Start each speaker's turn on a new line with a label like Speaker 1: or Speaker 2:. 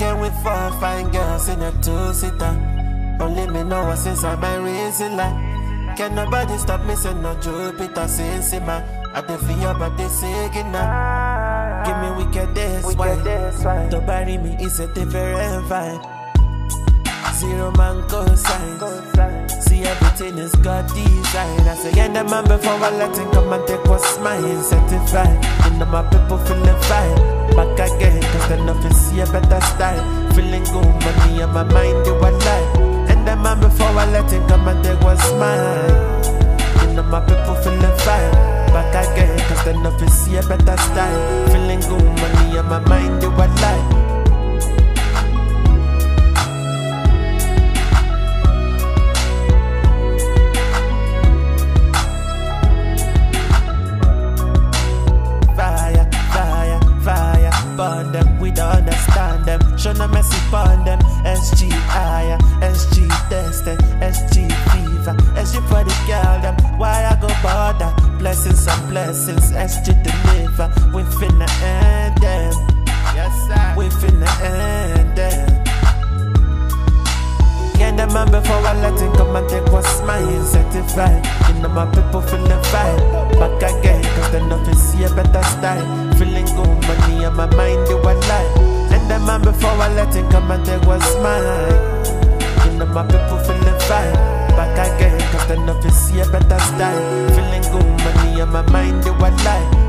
Speaker 1: Weekend with 4 fine girls in a two-seater. Only me know what's inside my reason life. Can nobody stop me, say no Jupiter, say Sima. I dey feel your body singing now. Give me wicked days, why? To bury me is a different vibe. Zero man cosign. See everything is God design. I say, yeah, the man before I let him come and take what's mine. Certified, you know my people feeling fine. Back again, cause they know see a better style. Feeling good, money on my mind, you are life. And the man before I let him come and take what's mine. You know my people feeling fine. Back again, cause they know see a better style. Feeling good, money on my mind, you are life. Burn them, we don't understand them. Show no mercy upon them. SG higher, SG testing, SG fever, SG for the girl them. Why I go bother? Blessings and blessings, SG deliver. We finna end them. Yes sir. We finna end them. Get the man before I let him come and take what's mine. Certified, you know my people feeling fine. Back again, cause they know they see a better style. Feeling good, money on my mind, you are life. And the man before I let him come and take what's mine. You know my people feeling fine. Back again, cause they know they see a better style. Feeling good, money on my mind, you are life.